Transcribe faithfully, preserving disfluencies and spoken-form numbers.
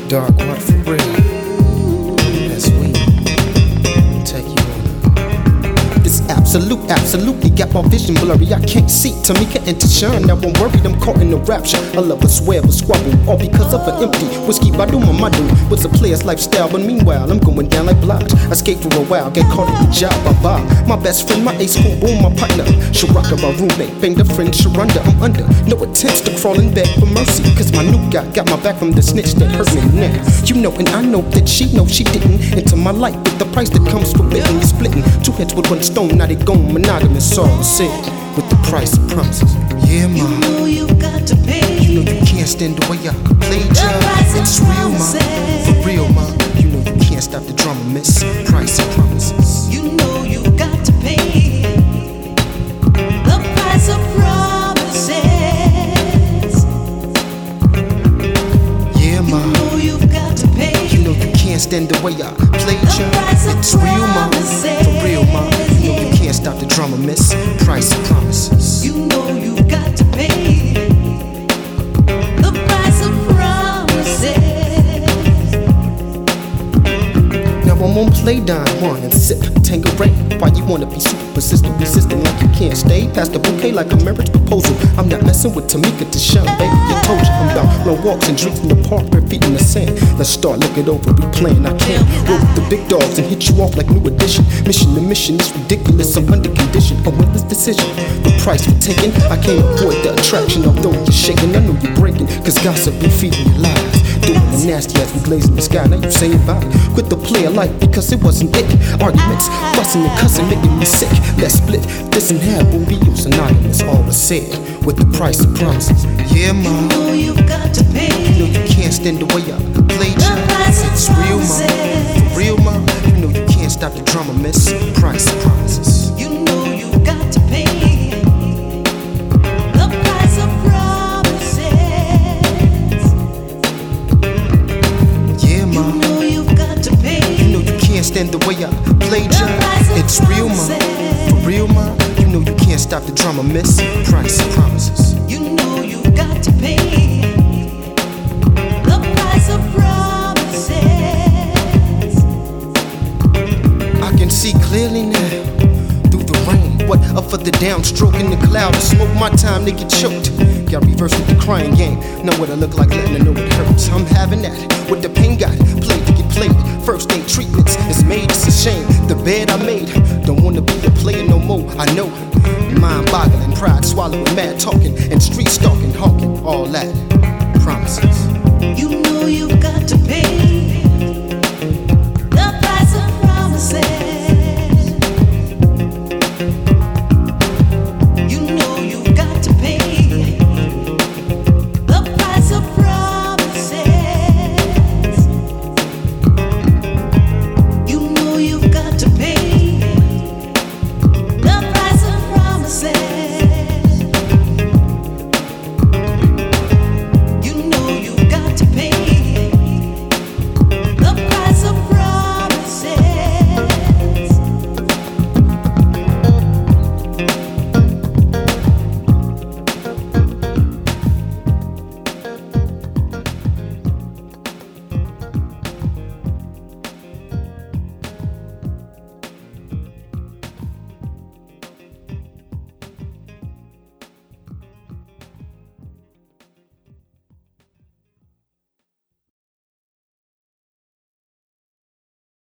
Dark what for real? That's we take you on. It's absolute, absolutely got my vision blurry. I can't see Tamika and Tashawn. Now I'm worried, I'm caught in a rapture. I love a swear, a squabble, all because of an empty whiskey. Badu Mamadu was a player's lifestyle, but meanwhile I'm going down like Blige. I escaped for a while, get caught in the job. Bye bye. My best friend, my ace school boom, my partner. Sharaka, my roommate, banged a friend, Sharonda. I'm under no attempts to crawl in bed for mercy, cause my new guy got my back from the snitch that hurt me now. You know, and I know that she know she didn't enter my life with the price that comes with it. And you're splitting two heads with one stone, now they gone monogamous. All said with the price of promises. Yeah, ma. You know you got to pay. You know you can't stand the way I played ya. It's real, ma. For real, ma. You know you can't stop the drama, miss. Price of promises. You know you got to pay the price of promises. Yeah, ma. You know you got to pay. You know you can't stand the way I played ya. It's real, ma. For real, ma. You know you can't stop the drama, miss. Price of promises. You know you got to pay the price of promises. Now I'm on play down one and sip Tanqueray. Why you wanna be super persistent, resistant like you can't stay past the bouquet like a marriage proposal? I'm not messing with Tamika Tashawn, baby. I told you I'm about long walks and drinks in the park, bare feet in the sand. Let's start looking over, we playing. I can't roll with the big dogs and hit you off like new edition. Mission to mission, it's ridiculous. I'm under condition. A winless decision. The price we're taking, I can't avoid the attraction. Although you're shaking, I know you're breaking, cause gossip be feeding your lies. Doing the nasty as we glazing the sky. Now you saying bye. Quit the play of life because it wasn't it. Arguments, fussing and cussing, making me sick. Let's split this in half, we'll be you synonymous. All was said with the price of promises. Yeah, ma. You know you got to pay. You know you can't stand the way I played ya. It's real, ma. For real, ma. You know you can't stop the drama, miss. Price of promises. You know you got to pay the price of promises. Yeah, ma. You know you got to pay. You know you can't stand the way I played ya. It's real, ma. For real, ma. You know you can't stop the drama, miss. Price of promises. You know you got to pay the price of promises. I can see clearly now through the rain. What up for the downstroke in the cloud and smoke my time to get choked. Got reversed with the crying game. Know what I look like, letting her know it hurts. I'm having that. What the pain got, played to get played. First aid treatments, it's made, it's a shame. The bed I made, don't wanna be a player no more. I know, mind boggling, pride swallowing, mad talking, and street stalking, hawking, all that.